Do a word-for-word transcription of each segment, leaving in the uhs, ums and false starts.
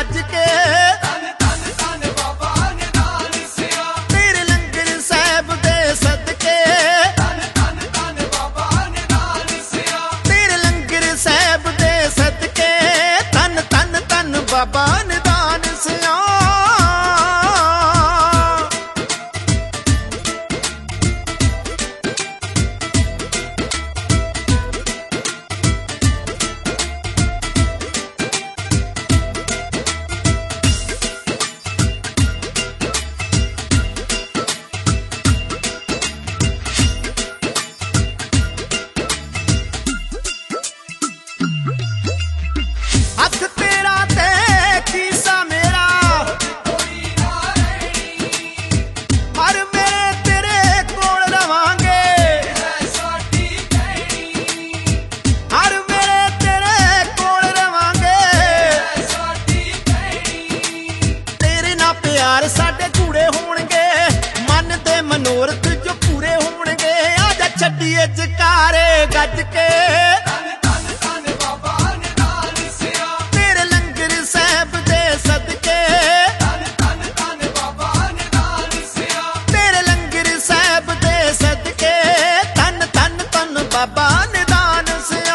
गज के तेरे लंगर साहब दे सदके तेरे लंगर साहब दे सदके तन तन तन बाबा निदान सिया प्यार साडे कूड़े होणगे मन दे मनोरथ जो पूरे होणगे आजा छड्डीए जकारे गज के तेरे लंगर साहब दे सदके तेरे लंगर साहब दे सदके तन तन तन बाबा निदान सिया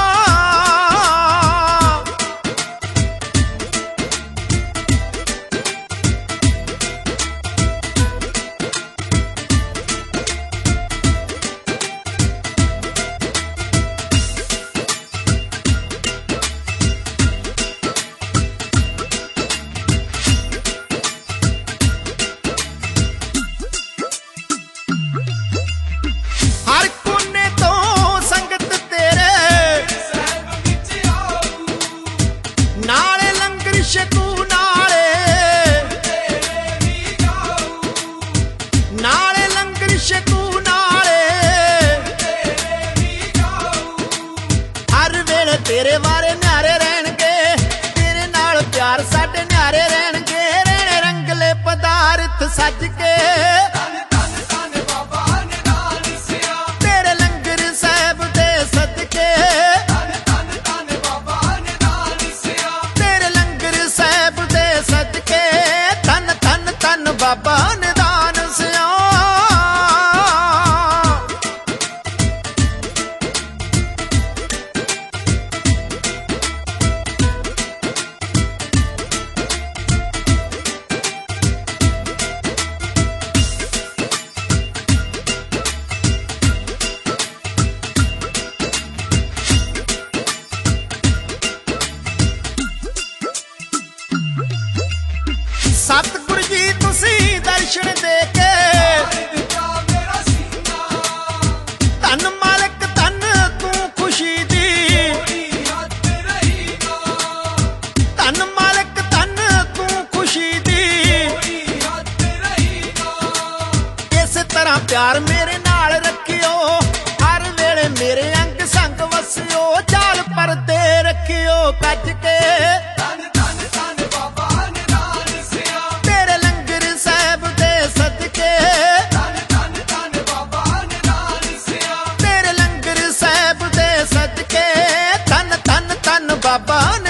तेरे वारे न्यारे रहणगे तेरे नाल प्यार साडे न्यारे रहणगे रहणे रंगले पदार्थ सज के तेरे लंगर साहब दे सदके तेरे लंगर साहब दे सदके तन तन तन बाबा निदान सिया सतगुरु जी तुसी दर्शन दे के धन मालिक धन तू खुशी दी धन मालिक धन तू खुशी दी इस तरह प्यार मेरे नाल रखियो हर वेले मेरे अंग संग वसियो चाल परदे रखियो कज के बाबा